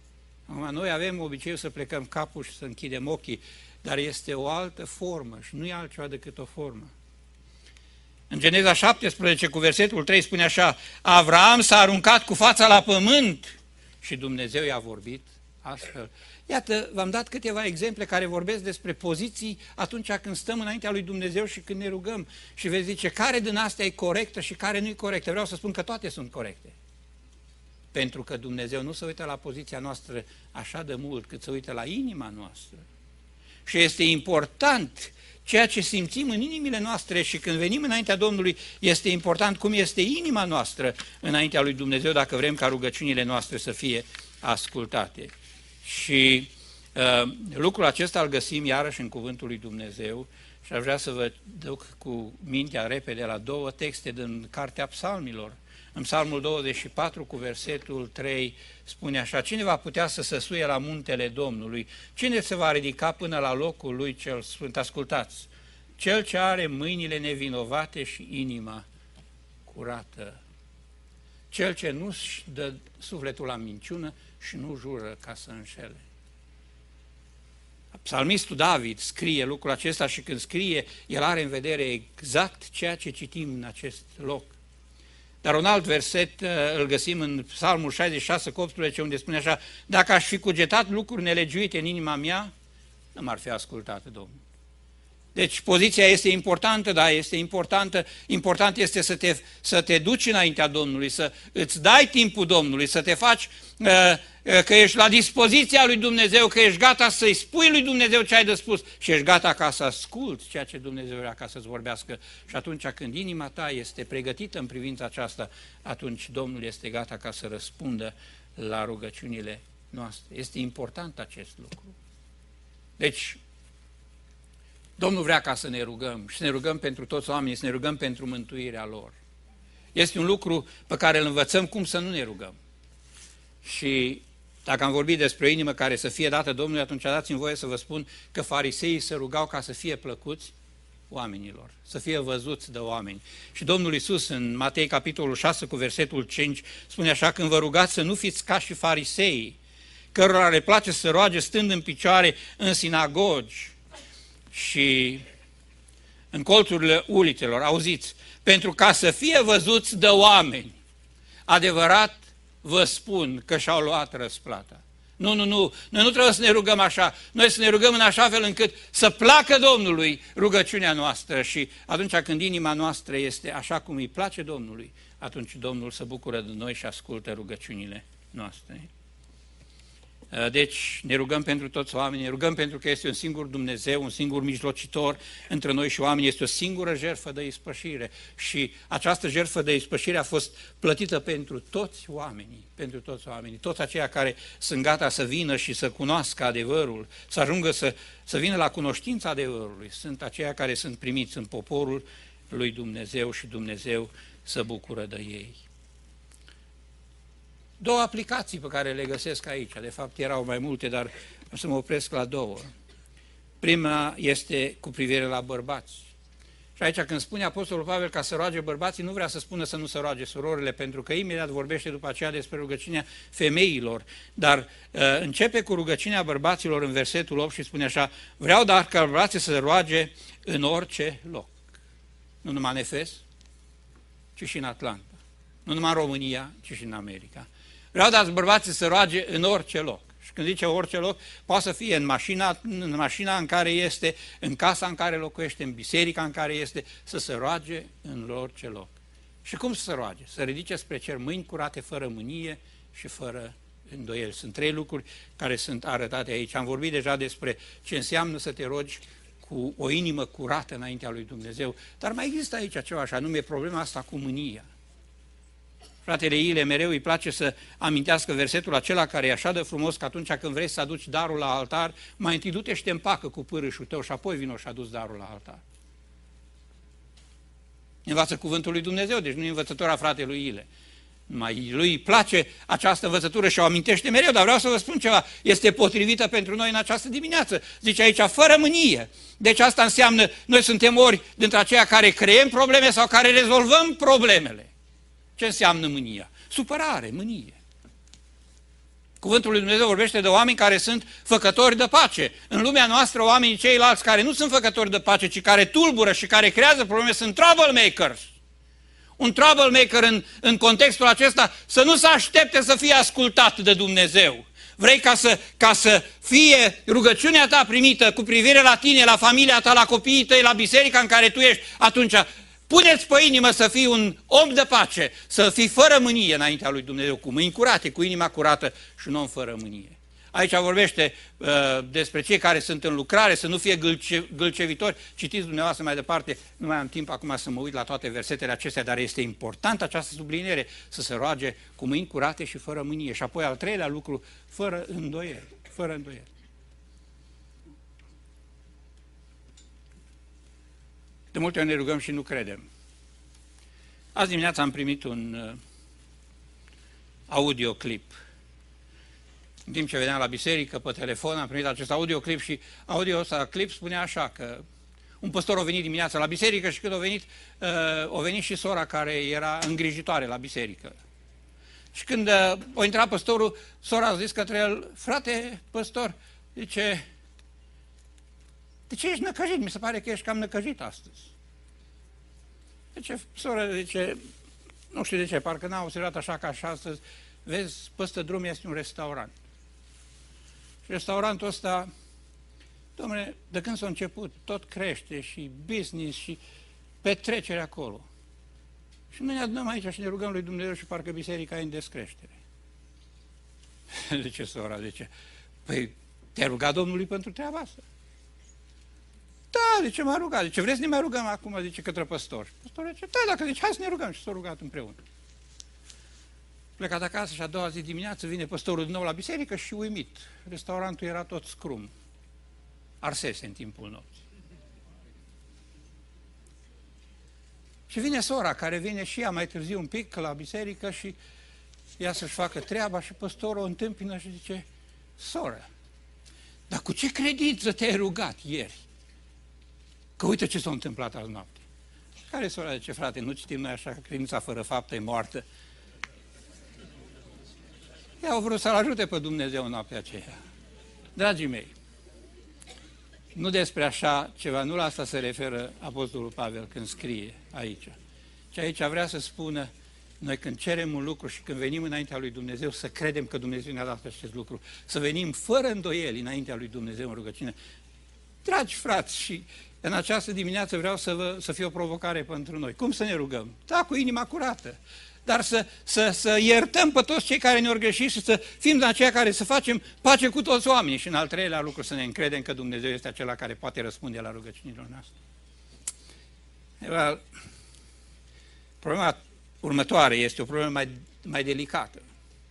Acum, noi avem obiceiul să plecăm capul și să închidem ochii, dar este o altă formă și nu e altceva decât o formă. În Geneza șaptesprezece, cu versetul trei, spune așa: Avraam s-a aruncat cu fața la pământ și Dumnezeu i-a vorbit astfel. Iată, v-am dat câteva exemple care vorbesc despre poziții atunci când stăm înaintea lui Dumnezeu și când ne rugăm. Și veți zice, care din astea e corectă și care nu e corectă? Vreau să spun că toate sunt corecte. Pentru că Dumnezeu nu se uită la poziția noastră așa de mult, cât se uită la inima noastră. Și este important ceea ce simțim în inimile noastre și când venim înaintea Domnului, este important cum este inima noastră înaintea lui Dumnezeu, dacă vrem ca rugăciunile noastre să fie ascultate. Și uh, lucrul acesta îl găsim iarăși în Cuvântul lui Dumnezeu și aș vrea să vă duc cu mintea repede la două texte din Cartea Psalmilor. În Psalmul douăzeci și patru, cu versetul trei, spune așa: Cine va putea să se suie la muntele Domnului? Cine se va ridica până la locul lui cel sfânt? Ascultați! Cel ce are mâinile nevinovate și inima curată. Cel ce nu-și dă sufletul la minciună și nu jură ca să înșele. Psalmistul David scrie lucrul acesta și când scrie, el are în vedere exact ceea ce citim în acest loc. Dar un alt verset îl găsim în Psalmul șaizeci și șase, cu optsprezece, unde spune așa: Dacă aș fi cugetat lucruri nelegiuite în inima mea, nu m-ar fi ascultat Domnul. Deci poziția este importantă, da, este importantă. Important este să te, să te duci înaintea Domnului, să îți dai timpul Domnului, să te faci uh, că ești la dispoziția lui Dumnezeu, că ești gata să-i spui lui Dumnezeu ce ai de spus și ești gata ca să asculți ceea ce Dumnezeu vrea ca să-ți vorbească. Și atunci când inima ta este pregătită în privința aceasta, atunci Domnul este gata ca să răspundă la rugăciunile noastre. Este important acest lucru. Deci, Domnul vrea ca să ne rugăm și să ne rugăm pentru toți oamenii, să ne rugăm pentru mântuirea lor. Este un lucru pe care îl învățăm cum să nu ne rugăm. Și dacă am vorbit despre o inimă care să fie dată Domnului, atunci dați-mi voie să vă spun că fariseii se rugau ca să fie plăcuți oamenilor, să fie văzuți de oameni. Și Domnul Iisus în Matei capitolul șase cu versetul cinci spune așa: Când vă rugați să nu fiți ca și fariseii, cărora le place să roage stând în picioare în sinagogi și în colțurile ulițelor, auziți, pentru ca să fie văzuți de oameni. Adevărat vă spun că și-au luat răsplata. Nu, nu, nu, noi nu trebuie să ne rugăm așa, noi să ne rugăm în așa fel încât să placă Domnului rugăciunea noastră și atunci când inima noastră este așa cum îi place Domnului, atunci Domnul se bucură de noi și ascultă rugăciunile noastre. Deci ne rugăm pentru toți oamenii, ne rugăm pentru că este un singur Dumnezeu, un singur mijlocitor între noi și oameni, este o singură jertfă de ispășire și această jertfă de ispășire a fost plătită pentru toți oamenii, pentru toți oamenii, toți aceia care sunt gata să vină și să cunoască adevărul, să ajungă să, să vină la cunoștința adevărului, sunt aceia care sunt primiți în poporul lui Dumnezeu și Dumnezeu se bucură de ei. Două aplicații pe care le găsesc aici, de fapt erau mai multe, dar o să mă opresc la două. Prima este cu privire la bărbați. Și aici când spune Apostolul Pavel ca să roage bărbații, nu vrea să spună să nu se roage surorile, pentru că imediat vorbește după aceea despre rugăciunea femeilor, dar uh, începe cu rugăciunea bărbaților în versetul opt și spune așa: vreau dar ca bărbații să se roage în orice loc. Nu numai în Efes, ci și în Atlanta. Nu numai în România, ci și în America. Vreau dați bărbații să roage în orice loc. Și când zice orice loc, poate să fie în mașina, în mașina în care este, în casa în care locuiește, în biserica în care este, să se roage în orice loc. Și cum să se roage? Să ridice spre cer mâini curate, fără mânie și fără îndoieli. Sunt trei lucruri care sunt arătate aici. Am vorbit deja despre ce înseamnă să te rogi cu o inimă curată înaintea lui Dumnezeu, dar mai există aici ceva, și anume problema asta cu mânia. Fratele Ile mereu îi place să amintească versetul acela care e așa de frumos că atunci când vrei să aduci darul la altar, mai întâi du-te și te împacă cu pârâșul tău și apoi vino și aduci darul la altar. Învață cuvântul lui Dumnezeu, deci nu e învățătura fratelui Ile. Mai lui îi place această învățătură și o amintește mereu, dar vreau să vă spun ceva, este potrivită pentru noi în această dimineață. Zice aici, fără mânie. Deci asta înseamnă, noi suntem ori dintre aceia care creăm probleme sau care rezolvăm problemele. Ce înseamnă mânia? Supărare, mânie. Cuvântul lui Dumnezeu vorbește de oameni care sunt făcători de pace. În lumea noastră, oamenii ceilalți care nu sunt făcători de pace, ci care tulbură și care creează probleme, sunt troublemakers. Un troublemaker în, în contextul acesta să nu se aștepte să fie ascultat de Dumnezeu. Vrei ca să, ca să fie rugăciunea ta primită cu privire la tine, la familia ta, la copiii tăi, la biserica în care tu ești, atunci puneți pe inimă să fii un om de pace, să fii fără mânie înaintea lui Dumnezeu, cu mâini curate, cu inima curată și un om fără mânie. Aici vorbește uh, despre cei care sunt în lucrare, să nu fie gâlce, gâlcevitori. Citiți dumneavoastră mai departe, nu mai am timp acum să mă uit la toate versetele acestea, dar este important această subliniere, să se roage cu mâini curate și fără mânie. Și apoi al treilea lucru, fără îndoieli, fără îndoieli. De multe ori ne rugăm și nu credem. Azi dimineața am primit un uh, audioclip. În timp ce veneam la biserică, pe telefon, am primit acest audioclip și audio ăsta clip spunea așa că un păstor a venit dimineața la biserică și când a venit, uh, a venit și sora care era îngrijitoare la biserică. Și când uh, a intrat păstorul, sora a zis către el, frate păstor, zice, de ce ești năcăjit? Mi se pare că ești cam năcăjit astăzi. Zice, sora, zice, nu știu de ce, parcă n-a observat așa ca așa astăzi, vezi, peste drum este un restaurant. Și restaurantul ăsta, dom'le, de când s-a început, tot crește și business și petrecere acolo. Și noi ne adunăm aici și ne rugăm lui Dumnezeu și parcă biserica e în descreștere. Zice sora, zice, păi te-ai rugat Domnului pentru treaba asta? Da, zice, m-a rugat. Zice, vreți să ne mai rugăm acum, zice, către păstor. Și păstorul zice, da, dacă zice, hai să ne rugăm. Și s-au rugat împreună. Plecat acasă și a doua zi dimineață vine păstorul din nou la biserică și uimit. Restaurantul era tot scrum. Arsese în timpul nopții. Și vine sora, care vine și ea mai târziu un pic la biserică și ea să-și facă treaba și păstorul o întâmpină și zice, soră, dar cu ce credință te-ai rugat ieri? Că uite ce s-a întâmplat azi noapte. Care sora zice, frate, nu citim noi așa că credința fără faptă e moartă? Ea au vrut să-L ajute pe Dumnezeu în noaptea aceea. Dragii mei, nu despre așa ceva, nu la asta se referă Apostolul Pavel când scrie aici. Și aici vrea să spună, noi când cerem un lucru și când venim înaintea lui Dumnezeu, să credem că Dumnezeu ne-a dat acest lucru, să venim fără îndoieli înaintea lui Dumnezeu în rugăciune. Dragi frați, și în această dimineață vreau să, vă, să fie o provocare pentru noi. Cum să ne rugăm? Da, cu inima curată. Dar să, să, să iertăm pe toți cei care ne-au greșit și să fim de aceia care să facem pace cu toți oamenii. Și în al treilea lucru să ne încredem că Dumnezeu este acela care poate răspunde la rugăciunile noastre. Well, problema următoare este o problemă mai, mai delicată.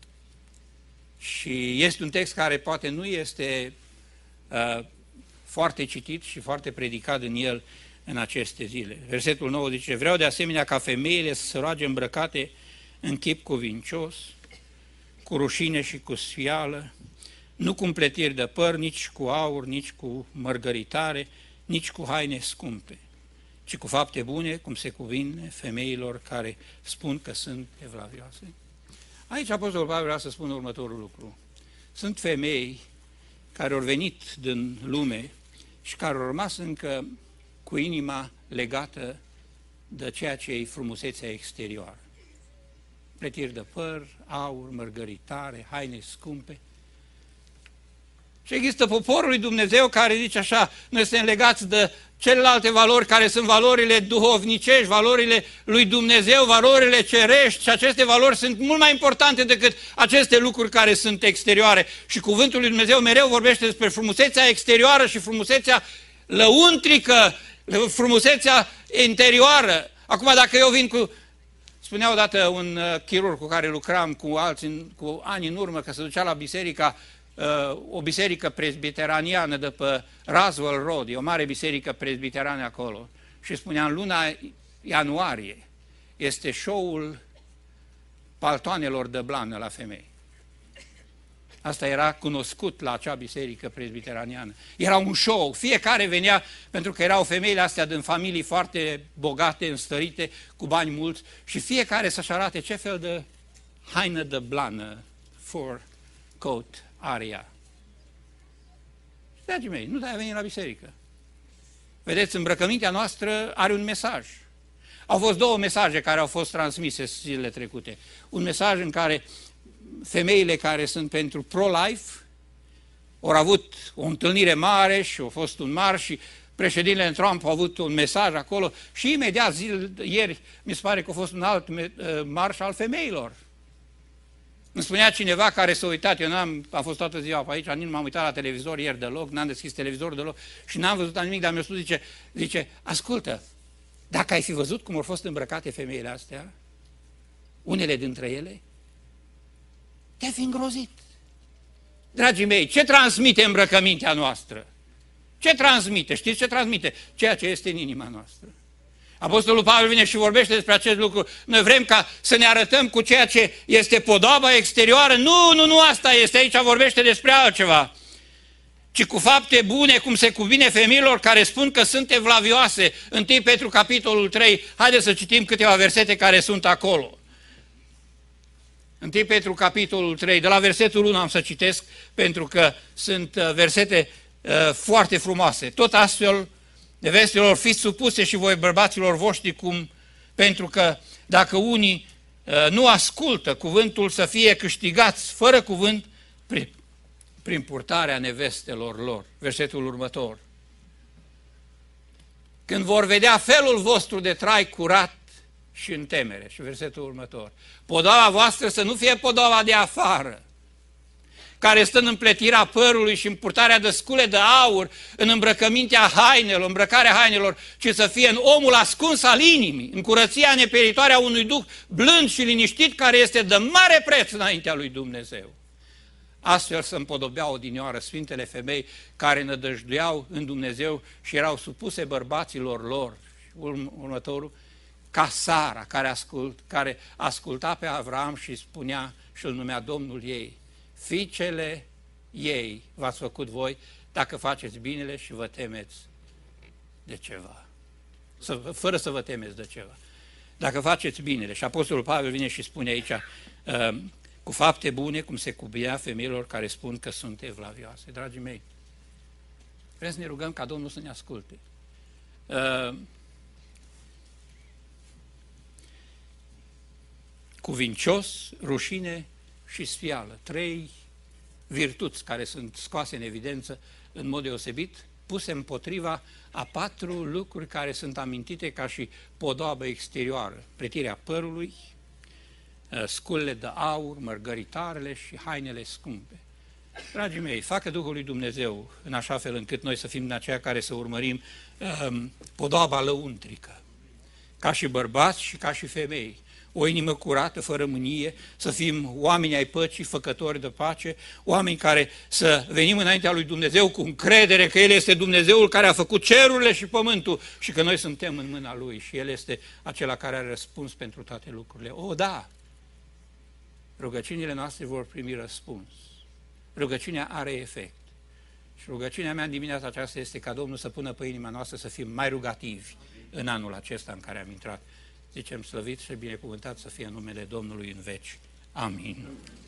Și este un text care poate nu este uh, foarte citit și foarte predicat în el în aceste zile. Versetul nouă zice, vreau de asemenea ca femeile să se roage îmbrăcate în chip cuvincios, cu rușine și cu sfială, nu cu împletiri de păr, nici cu aur, nici cu mărgăritare, nici cu haine scumpe, ci cu fapte bune, cum se cuvine femeilor care spun că sunt evlavioase. Aici Apostolul Pavel vrea să spună următorul lucru. Sunt femei care au venit din lume și care au rămas încă cu inima legată de ceea ce e frumusețea exterioară. Plătiri de păr, aur, mărgăritare, haine scumpe. Și există poporul lui Dumnezeu care zice așa, noi suntem legați de celelalte valori care sunt valorile duhovnicești, valorile lui Dumnezeu, valorile cerești și aceste valori sunt mult mai importante decât aceste lucruri care sunt exterioare. Și cuvântul lui Dumnezeu mereu vorbește despre frumusețea exterioară și frumusețea lăuntrică, frumusețea interioară. Acum dacă eu vin cu... Spunea odată un chirurg cu care lucram cu alții cu ani în urmă că se ducea la biserica, o biserică presbiteraniană de pe Roswell Road, e o mare biserică presbiterană acolo. Și spunea, în luna ianuarie este show-ul paltoanelor de blană la femei. Asta era cunoscut la acea biserică presbiteraniană. Era un show, fiecare venea, pentru că erau femeile astea din familii foarte bogate, înstărite, cu bani mulți, și fiecare să-și arate ce fel de haină de blană for coat are ea? Dragii mei, nu de-aia venit la biserică. Vedeți, îmbrăcămintea noastră are un mesaj. Au fost două mesaje care au fost transmise zilele trecute. Un mesaj în care femeile care sunt pentru pro-life au avut o întâlnire mare și a fost un marș și președintele Trump a avut un mesaj acolo și imediat zil, ieri mi se pare că a fost un alt marș al femeilor. Îmi spunea cineva care s-a uitat, eu n-am, am fost toată ziua pe aici, nici m-am uitat la televizor ieri deloc, n-am deschis televizorul deloc și n-am văzut nimic, dar mi-a spus, zice, zice, ascultă, dacă ai fi văzut cum au fost îmbrăcate femeile astea, unele dintre ele, te-ai fi îngrozit. Dragii mei, ce transmite îmbrăcămintea noastră? Ce transmite? Știți ce transmite? Ceea ce este în inima noastră. Apostolul Pavel vine și vorbește despre acest lucru. Noi vrem ca să ne arătăm cu ceea ce este podoaba exterioară. Nu, nu, nu asta este. Aici vorbește despre altceva. Ci cu fapte bune, cum se cuvine femeilor care spun că sunt evlavioase. întâi Petru, capitolul trei. Haideți să citim câteva versete care sunt acolo. întâi Petru, capitolul trei. De la versetul unu am să citesc, pentru că sunt versete uh, foarte frumoase. Tot astfel, nevestelor, fiți supuse și voi bărbaților voștri, cum, pentru că dacă unii uh, nu ascultă cuvântul, să fie câștigați fără cuvânt prin, prin purtarea nevestelor lor. Versetul următor. Când vor vedea felul vostru de trai curat și în temere. Și versetul următor. Podoaba voastră să nu fie podoaba de afară, care stă în împletirea părului și în purtarea de scule de aur, în îmbrăcămintea hainelor, îmbrăcarea hainelor, ci să fie în omul ascuns al inimii, în curăția neperitoare a unui duh blând și liniștit, care este de mare preț înaintea lui Dumnezeu. Astfel se împodobeau odinioară sfintele femei care nădăjduiau în Dumnezeu și erau supuse bărbaților lor. Următorul, ca Sara, care, ascult, care asculta pe Avram și spunea și îl numea Domnul ei. Fiicele ei v-ați făcut voi dacă faceți binele și vă temeți de ceva. Să, fără să vă temeți de ceva. Dacă faceți binele. Și Apostolul Pavel vine și spune aici, uh, cu fapte bune, cum se cubia femeilor care spun că sunt evlavioase. Dragii mei, vrem să ne rugăm ca Domnul să ne asculte. Uh, cuvincios, rușine și sfială. Trei virtuți care sunt scoase în evidență în mod deosebit, puse împotriva a patru lucruri care sunt amintite ca și podoabă exterioară. Pletirea părului, sculele de aur, mărgăritarele și hainele scumpe. Dragii mei, facă Duhul lui Dumnezeu în așa fel încât noi să fim din aceia care să urmărim um, podoaba lăuntrică, ca și bărbați și ca și femei. O inimă curată, fără mânie, să fim oameni ai păcii, făcători de pace, oameni care să venim înaintea lui Dumnezeu cu încredere că El este Dumnezeul care a făcut cerurile și pământul și că noi suntem în mâna Lui și El este acela care are răspuns pentru toate lucrurile. O, da! Rugăciunile noastre vor primi răspuns. Rugăciunea are efect. Și rugăciunea mea în dimineața aceasta este ca Domnul să pună pe inima noastră să fim mai rugativi în anul acesta în care am intrat. Zicem slăvit și binecuvântat să fie numele Domnului în veci. Amin.